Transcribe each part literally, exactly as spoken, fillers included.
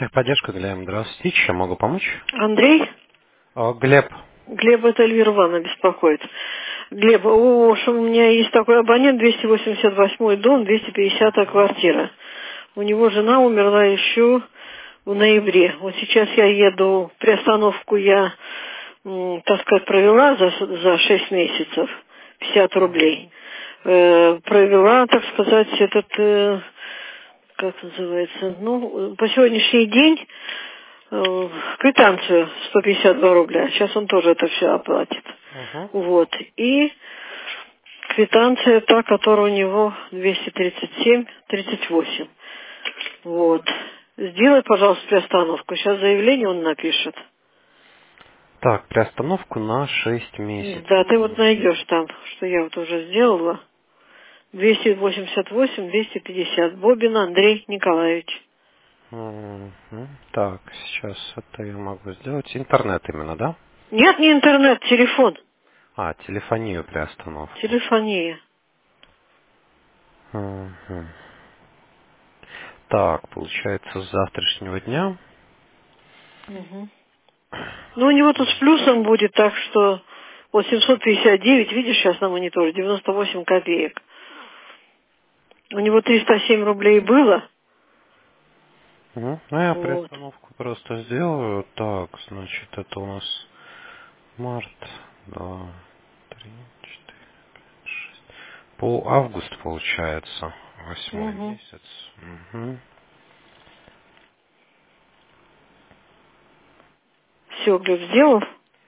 Техподдержка, Глеб, здравствуйте. Чем могу помочь? Андрей? О, Глеб. Глеб, это Эльвира Ивановна беспокоит. Глеб, о, что у меня есть такой абонент, двести восемьдесят восьмой дом, двести пятидесятая квартира. У него жена умерла еще в ноябре. Вот сейчас я еду, приостановку я, м, так сказать, провела за, за шесть месяцев, пятьдесят рублей. Э, провела, так сказать, этот, э, как называется, ну, по сегодняшний день э, квитанцию сто пятьдесят два рубля. Сейчас он тоже это все оплатит. Угу. Вот. И квитанция та, которая у него двести тридцать семь тридцать восемь. Вот. Сделай, пожалуйста, приостановку. Сейчас заявление он напишет. Так, приостановку на шесть Да, месяцев. ты вот найдешь там, что я вот уже сделала. двести восемьдесят восемь двести пятьдесят. Бобин Андрей Николаевич. Мгм. Так, сейчас это я могу сделать. Интернет именно, да? Нет, не интернет, телефон. А, телефонию приостановку. Телефония. Мгм. Так, получается, с завтрашнего дня. Мгм. Ну, у него тут с плюсом будет, так что вот семьсот пятьдесят девять, видишь, сейчас на мониторе, девяносто восемь копеек. У него триста семь рублей было. Мгм. Ну, я Вот. приостановку просто сделаю. Так, значит, это у нас март, два, три, четыре, шесть. По август получается. Восьмой Угу. месяц. Мгм. Все, Глеб, сделал?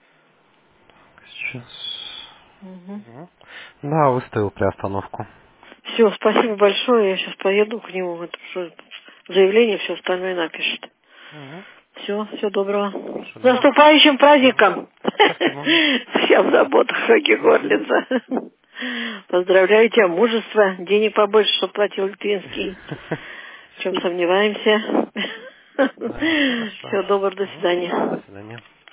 Сейчас. Угу. Мгм. Да, выставил приостановку. Все, спасибо большое. Я сейчас поеду к нему. Это что, заявление, все остальное напишет. Мгм. Все, всего доброго. Хорошо, С да. наступающим Ага. праздником! Спасибо. Я в заботах, Хаги Мгм. Горлица. Поздравляю тебя, мужество. Денег побольше, что платил Литвинский. В чем сомневаемся. Да, хорошо. Всего доброго, до Мгм. До свидания. свидания.